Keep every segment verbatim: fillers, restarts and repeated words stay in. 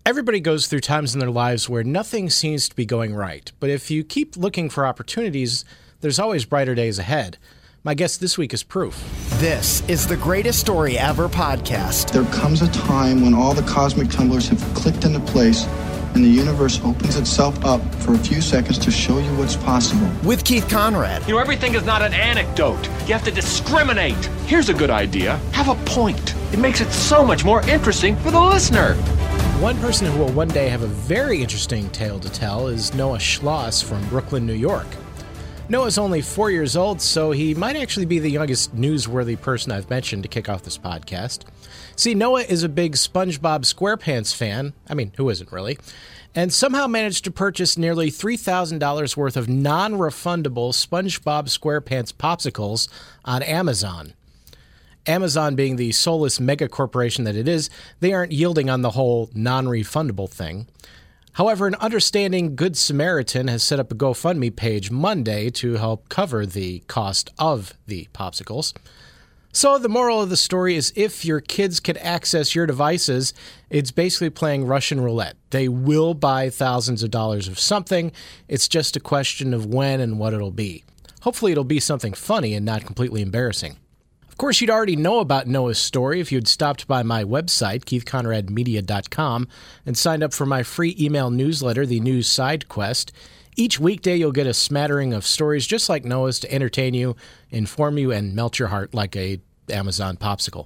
Everybody goes through times in their lives where nothing seems to be going right. But if you keep looking for opportunities, there's always brighter days ahead. My guest this week is proof. This is the Greatest Story Ever podcast. There comes a time when all the cosmic tumblers have clicked into place and the universe opens itself up for a few seconds to show you what's possible. With Keith Conrad. You know, everything is not an anecdote. You have to discriminate. Here's a good idea. Have a point. It makes it so much more interesting for the listener. One person who will one day have a very interesting tale to tell is Noah Schloss from Brooklyn, New York. Noah's only four years old, so he might actually be the youngest newsworthy person I've mentioned to kick off this podcast. See, Noah is a big SpongeBob SquarePants fan. I mean, who isn't really? And somehow managed to purchase nearly three thousand dollars worth of non-refundable SpongeBob SquarePants popsicles on Amazon. Amazon being the soulless mega corporation that it is, they aren't yielding on the whole non-refundable thing. However, an understanding Good Samaritan has set up a GoFundMe page Monday to help cover the cost of the popsicles. So the moral of the story is if your kids can access your devices, it's basically playing Russian roulette. They will buy thousands of dollars of something. It's just a question of when and what it'll be. Hopefully it'll be something funny and not completely embarrassing. Of course, you'd already know about Noah's story if you'd stopped by my website, keith conrad media dot com, and signed up for my free email newsletter, The News Side Quest. Each weekday, you'll get a smattering of stories just like Noah's to entertain you, inform you, and melt your heart like a Amazon popsicle.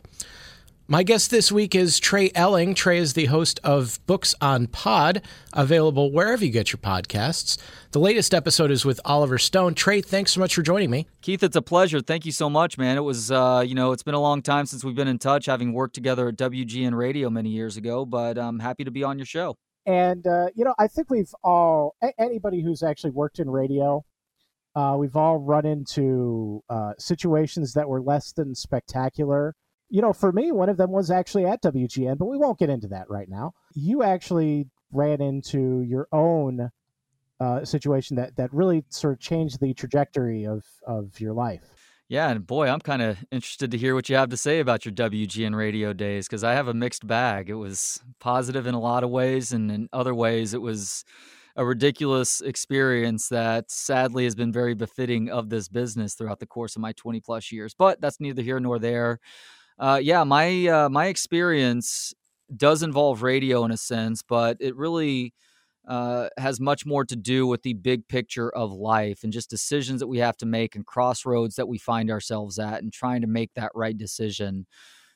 My guest this week is Trey Elling. Trey is the host of Books on Pod, available wherever you get your podcasts. The latest episode is with Oliver Stone. Trey, thanks so much for joining me. Keith, it's a pleasure. Thank you so much, man. It was, uh, you know, it's been a long time since we've been in touch, having worked together at W G N Radio many years ago, but I'm happy to be on your show. And, uh, you know, I think we've all, anybody who's actually worked in radio, uh, we've all run into uh, situations that were less than spectacular. You know, for me, one of them was actually at W G N, but we won't get into that right now. You actually ran into your own uh, situation that, that really sort of changed the trajectory of, of your life. Yeah, and boy, I'm kind of interested to hear what you have to say about your W G N radio days, because I have a mixed bag. It was positive in a lot of ways, and in other ways, it was a ridiculous experience that sadly has been very befitting of this business throughout the course of my twenty plus years. But that's neither here nor there. Uh, yeah, my uh, my experience does involve radio in a sense, but it really uh, has much more to do with the big picture of life and just decisions that we have to make and crossroads that we find ourselves at and trying to make that right decision.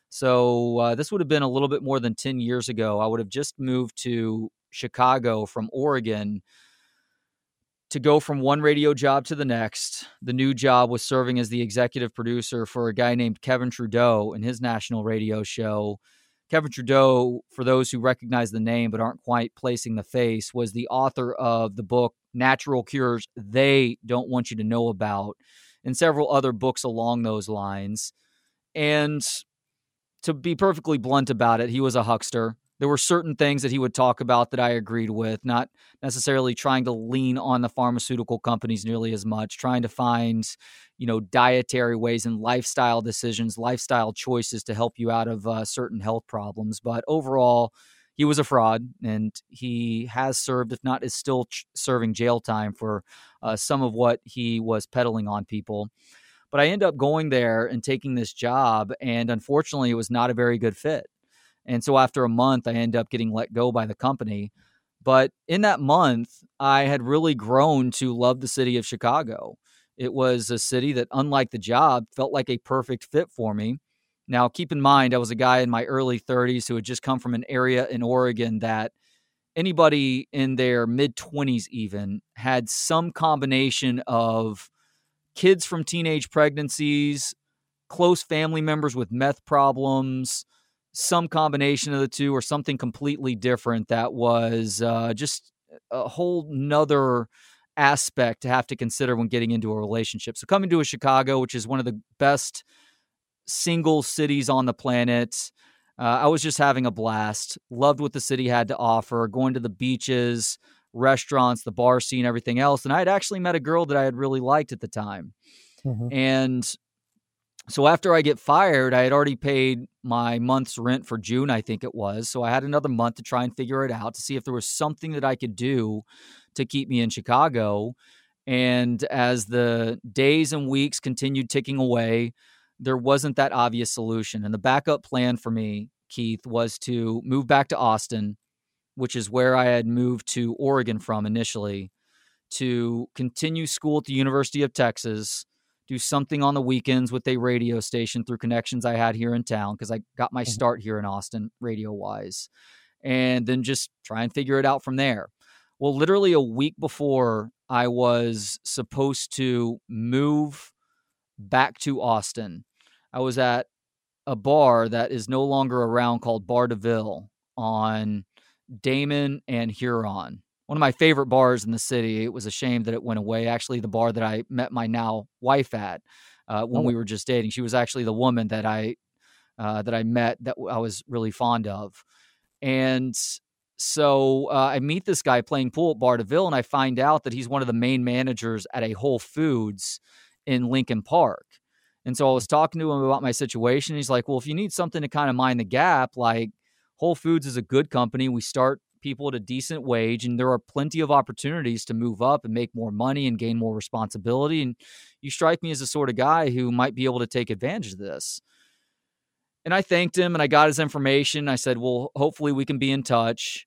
So uh, this would have been a little bit more than ten years ago. I would have just moved to Chicago from Oregon to go from one radio job to the next. The new job was serving as the executive producer for a guy named Kevin Trudeau and his national radio show. Kevin Trudeau, for those who recognize the name but aren't quite placing the face, was the author of the book Natural Cures They Don't Want You to Know About, and several other books along those lines. And to be perfectly blunt about it, he was a huckster. There were certain things that he would talk about that I agreed with, not necessarily trying to lean on the pharmaceutical companies nearly as much, trying to find, you know, dietary ways and lifestyle decisions, lifestyle choices to help you out of uh, certain health problems. But overall, he was a fraud, and he has served, if not is still ch- serving jail time for uh, some of what he was peddling on people. But I ended up going there and taking this job, and unfortunately, it was not a very good fit. And so after a month, I ended up getting let go by the company. But in that month, I had really grown to love the city of Chicago. It was a city that, unlike the job, felt like a perfect fit for me. Now, keep in mind, I was a guy in my early thirties who had just come from an area in Oregon that anybody in their mid-twenties even had some combination of kids from teenage pregnancies, close family members with meth problems, some combination of the two, or something completely different that was uh, just a whole nother aspect to have to consider when getting into a relationship. So coming to a Chicago, which is one of the best single cities on the planet, uh, I was just having a blast. Loved what the city had to offer, going to the beaches, restaurants, the bar scene, everything else. And I had actually met a girl that I had really liked at the time. Mm-hmm. And So after I get fired, I had already paid my month's rent for June, I think it was. So I had another month to try and figure it out to see if there was something that I could do to keep me in Chicago. And as the days and weeks continued ticking away, there wasn't that obvious solution. And the backup plan for me, Keith, was to move back to Austin, which is where I had moved to Oregon from initially, to continue school at the University of Texas, do something on the weekends with a radio station through connections I had here in town, because I got my start here in Austin radio-wise, and then just try and figure it out from there. Well, literally a week before I was supposed to move back to Austin, I was at a bar that is no longer around called Bar DeVille on Damon and Huron. One of my favorite bars in the city. It was a shame that it went away. Actually, the bar that I met my now wife at uh, when oh. we were just dating, she was actually the woman that I uh, that I met that I was really fond of. And so uh, I meet this guy playing pool at Bar DeVille, and I find out that he's one of the main managers at a Whole Foods in Lincoln Park. And so I was talking to him about my situation. He's like, well, if you need something to kind of mind the gap, like Whole Foods is a good company. We start people at a decent wage, and there are plenty of opportunities to move up and make more money and gain more responsibility. And you strike me as the sort of guy who might be able to take advantage of this. And I thanked him and I got his information. I said, well, hopefully we can be in touch.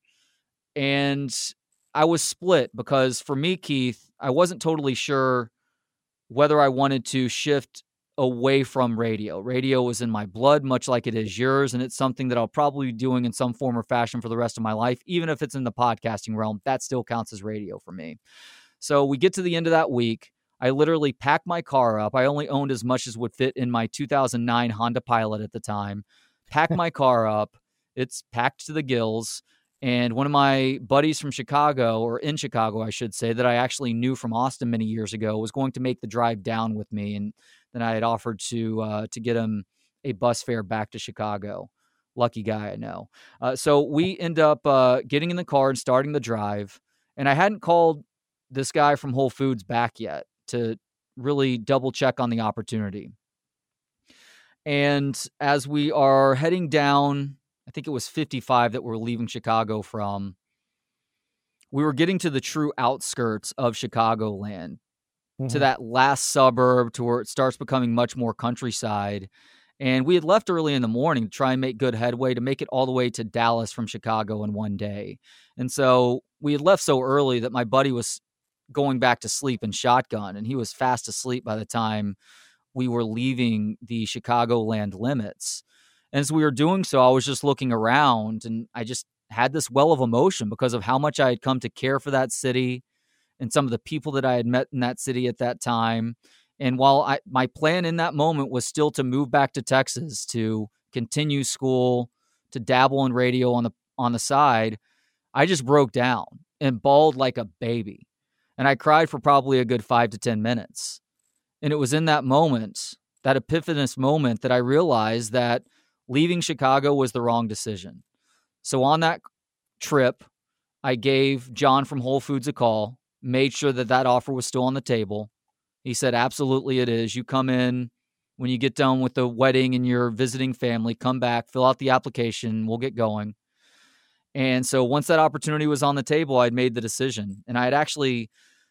And I was split because for me, Keith, I wasn't totally sure whether I wanted to shift away from radio. Radio was in my blood, much like it is yours, and it's something that I'll probably be doing in some form or fashion for the rest of my life. Even if it's in the podcasting realm, that still counts as radio for me. So we get to the end of that week. I literally packed my car up. I only owned as much as would fit in my two thousand nine Honda Pilot at the time. Packed my car up. It's packed to the gills. And one of my buddies from Chicago, or in Chicago, I should say, that I actually knew from Austin many years ago, was going to make the drive down with me. And then I had offered to uh, to get him a bus fare back to Chicago. Lucky guy, I know. Uh, so we end up uh, getting in the car and starting the drive. And I hadn't called this guy from Whole Foods back yet to really double check on the opportunity. And as we are heading down, I think it was fifty-five that we're leaving Chicago from, we were getting to the true outskirts of Chicagoland, mm-hmm. to that last suburb to where it starts becoming much more countryside. And we had left early in the morning to try and make good headway to make it all the way to Dallas from Chicago in one day. And so we had left so early that my buddy was going back to sleep in shotgun, and he was fast asleep by the time we were leaving the Chicagoland limits. And as we were doing so, I was just looking around, and I just had this well of emotion because of how much I had come to care for that city and some of the people that I had met in that city at that time. And while I, my plan in that moment was still to move back to Texas, to continue school, to dabble in radio on the on the side, I just broke down and bawled like a baby. And I cried for probably a good five to ten minutes. And it was in that moment, that epiphanous moment, that I realized that leaving Chicago was the wrong decision. So on that trip, I gave John from Whole Foods a call, made sure that that offer was still on the table. He said, absolutely it is. You come in when you get done with the wedding and you're visiting family, come back, fill out the application, we'll get going. And so once that opportunity was on the table, I'd made the decision. And I had actually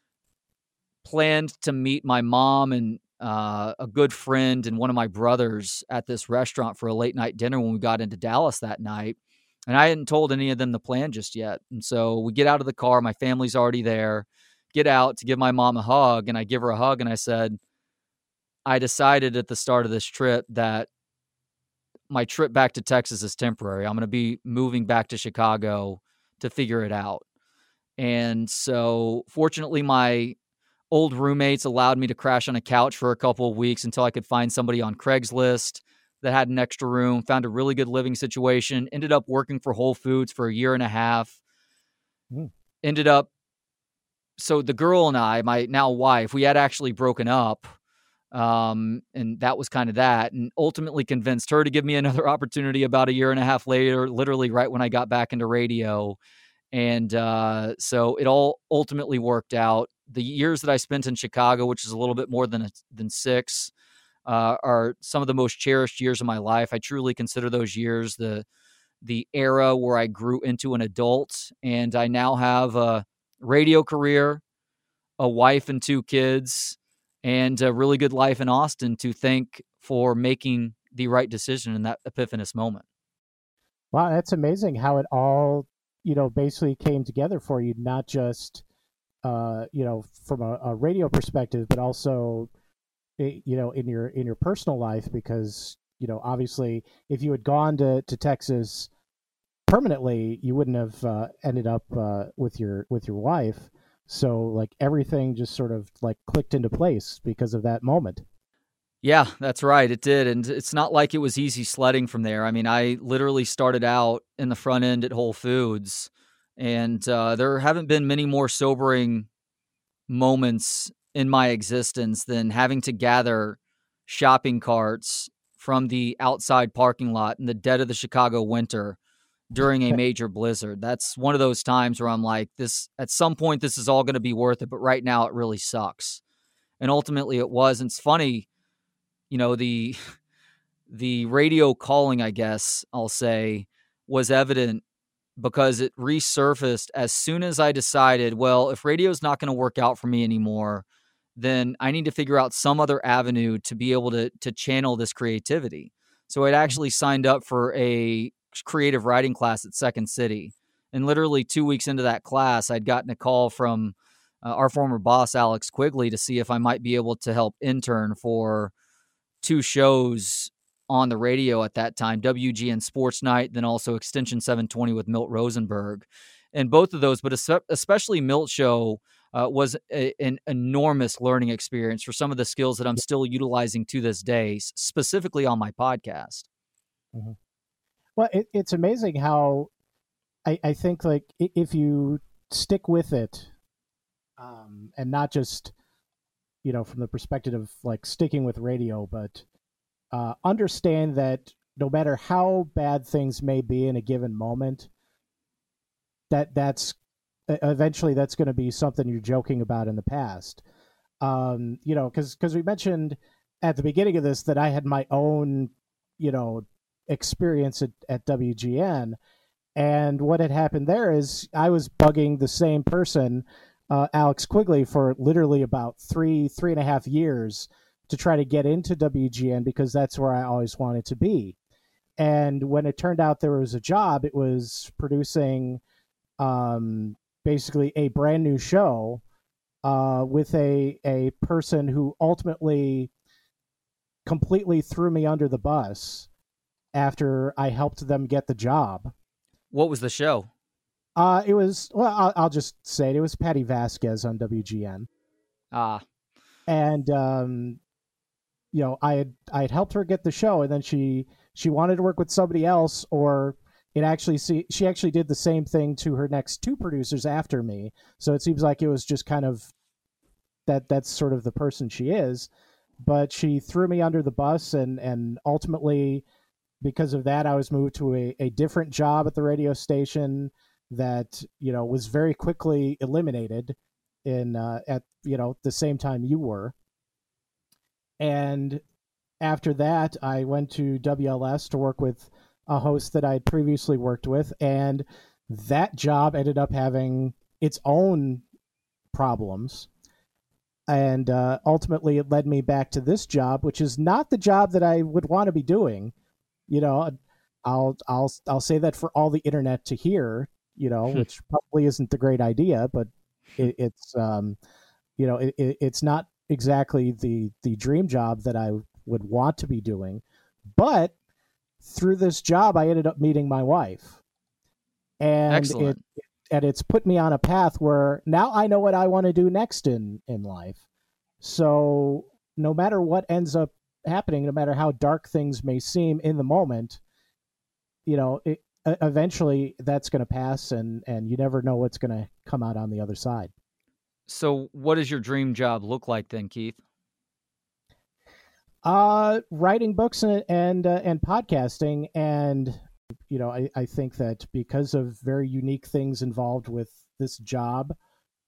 planned to meet my mom and uh, a good friend and one of my brothers at this restaurant for a late night dinner when we got into Dallas that night. And I hadn't told any of them the plan just yet. And so we get out of the car. My family's already there. Get out to give my mom a hug. And I give her a hug and I said, I decided at the start of this trip that my trip back to Texas is temporary. I'm going to be moving back to Chicago to figure it out. And so fortunately, my old roommates allowed me to crash on a couch for a couple of weeks until I could find somebody on Craigslist that had an extra room, found a really good living situation, ended up working for Whole Foods for a year and a half. Mm. Ended up, so the girl and I, my now wife, we had actually broken up. Um, and that was kind of that, and ultimately convinced her to give me another opportunity about a year and a half later, literally right when I got back into radio. And uh, so it all ultimately worked out. The years that I spent in Chicago, which is a little bit more than, a, than six, uh, are some of the most cherished years of my life. I truly consider those years the the era where I grew into an adult, and I now have a radio career, a wife and two kids, and a really good life in Austin to thank for making the right decision in that epiphanous moment. Wow, that's amazing how it all, you know, basically came together for you, not just, uh, you know, from a, a radio perspective, but also, you know, in your in your personal life, because, you know, obviously if you had gone to, to Texas permanently, you wouldn't have uh, ended up uh, with your with your wife. So like everything just sort of like clicked into place because of that moment. Yeah, that's right. It did. And it's not like it was easy sledding from there. I mean, I literally started out in the front end at Whole Foods, and uh, there haven't been many more sobering moments in my existence than having to gather shopping carts from the outside parking lot in the dead of the Chicago winter during a major blizzard. That's one of those times where I'm like, this, at some point, this is all going to be worth it. But right now it really sucks. And ultimately it was. And it's funny, you know, the, the radio calling, I guess I'll say, was evident because it resurfaced as soon as I decided, well, if radio's not going to work out for me anymore, then I need to figure out some other avenue to be able to, to channel this creativity. So I'd actually signed up for a creative writing class at Second City. And literally two weeks into that class, I'd gotten a call from uh, our former boss, Alex Quigley, to see if I might be able to help intern for two shows on the radio at that time, W G N Sports Night, then also Extension seven twenty with Milt Rosenberg. And both of those, but especially Milt Show, uh, was a, an enormous learning experience for some of the skills that I'm still utilizing to this day, specifically on my podcast. Mm-hmm. Well, it, it's amazing how I, I think like if you stick with it um, and not just, you know, from the perspective of like sticking with radio, but uh, understand that no matter how bad things may be in a given moment, that that's eventually that's going to be something you're joking about in the past. Um, you know, because because we mentioned at the beginning of this that I had my own, you know, experience at, at W G N, and what had happened there is I was bugging the same person, uh, Alex Quigley, for literally about three three and a half years to try to get into W G N because that's where I always wanted to be. And when it turned out there was a job, it was producing um, basically a brand new show uh, with a a person who ultimately completely threw me under the bus after I helped them get the job. What was the show? Uh, it was, well, I'll, I'll just say it, it was Patty Vasquez on W G N. Ah. And, um, you know, I had, I had helped her get the show, and then she, she wanted to work with somebody else, or it actually, see, she actually did the same thing to her next two producers after me. So it seems like it was just kind of that, that's sort of the person she is, but she threw me under the bus, and, and ultimately, because of that, I was moved to a, a different job at the radio station that, you know, was very quickly eliminated in uh, at, you know, the same time you were. And after that, I went to W L S to work with a host that I had previously worked with. And that job ended up having its own problems. And uh, ultimately, it led me back to this job, which is not the job that I would want to be doing. You know, I'll I'll I'll say that for all the internet to hear, you know, which probably isn't the great idea, but it, it's um, you know, it, it, it's not exactly the the dream job that I would want to be doing. But through this job, I ended up meeting my wife, and Excellent. it and it's put me on a path where now I know what I want to do next in in life. So no matter what ends up happening, no matter how dark things may seem in the moment, you know, it, eventually that's going to pass, and and you never know what's going to come out on the other side. So what does your dream job look like then, Keith? Uh, writing books and and, uh, and podcasting, and you know, I, I think that because of very unique things involved with this job,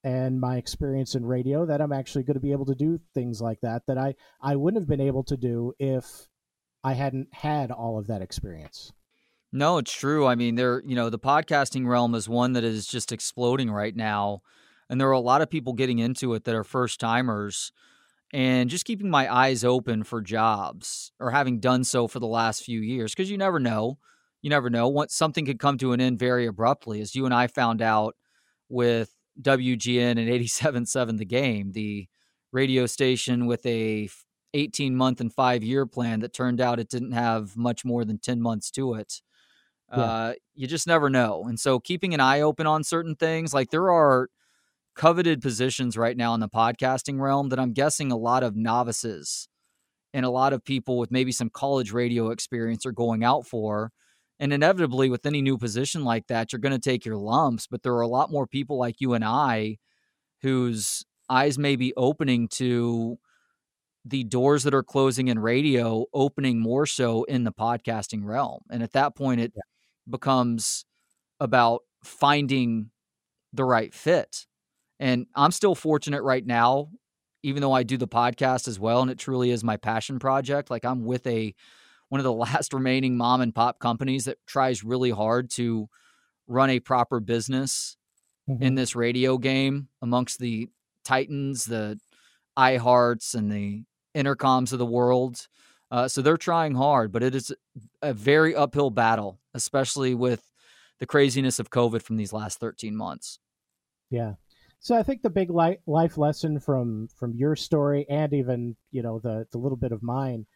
and my experience in radio that I'm actually going to be able to do things like that that I, I wouldn't have been able to do if I hadn't had all of that experience. No, it's true. I mean, there, you know, the podcasting realm is one that is just exploding right now. And there are a lot of people getting into it that are first timers, and just keeping my eyes open for jobs, or having done so for the last few years. Because you never know. You never know. What, something could come to an end very abruptly, as you and I found out with W G N and eighty-seven point seven The Game, the radio station with a eighteen month and five year plan that turned out it didn't have much more than ten months to it. Yeah. Uh, you just never know. And so keeping an eye open on certain things, like there are coveted positions right now in the podcasting realm that I'm guessing a lot of novices and a lot of people with maybe some college radio experience are going out for. And inevitably with any new position like that, you're going to take your lumps, but there are a lot more people like you and I whose eyes may be opening to the doors that are closing in radio, opening more so in the podcasting realm. And at that point, it yeah. becomes about finding the right fit. And I'm still fortunate right now, even though I do the podcast as well, and it truly is my passion project. Like I'm with a one of the last remaining mom and pop companies that tries really hard to run a proper business mm-hmm. in this radio game amongst the titans, the iHearts, and the Intercoms of the world. Uh, so they're trying hard, but it is a very uphill battle, especially with the craziness of COVID from these last thirteen months. Yeah. So I think the big li- life lesson from, from your story, and even, you know, the, the little bit of mine,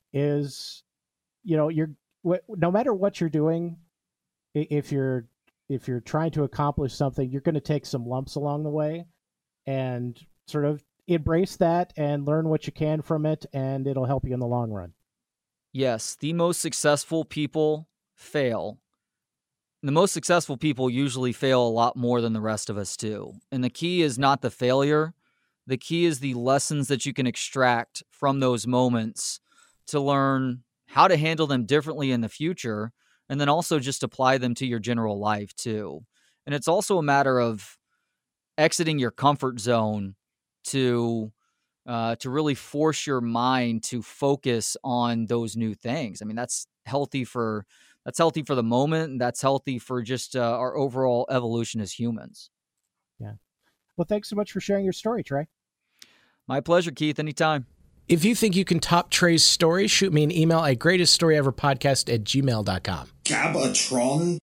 is, you know, you're, wh- no matter what you're doing, if you're, if you're trying to accomplish something, you're going to take some lumps along the way, and sort of embrace that and learn what you can from it, and it'll help you in the long run. Yes. The most successful people fail. The most successful people usually fail a lot more than the rest of us do. And the key is not the failure. The key is the lessons that you can extract from those moments to learn how to handle them differently in the future, and then also just apply them to your general life too. And it's also a matter of exiting your comfort zone to uh, to really force your mind to focus on those new things. I mean, that's healthy for that's healthy for the moment, and that's healthy for just uh, our overall evolution as humans. Yeah. Well, thanks so much for sharing your story, Trey. My pleasure, Keith. Anytime. If you think you can top Trey's story, shoot me an email at greatest story ever podcast at gmail dot com. Gabatron?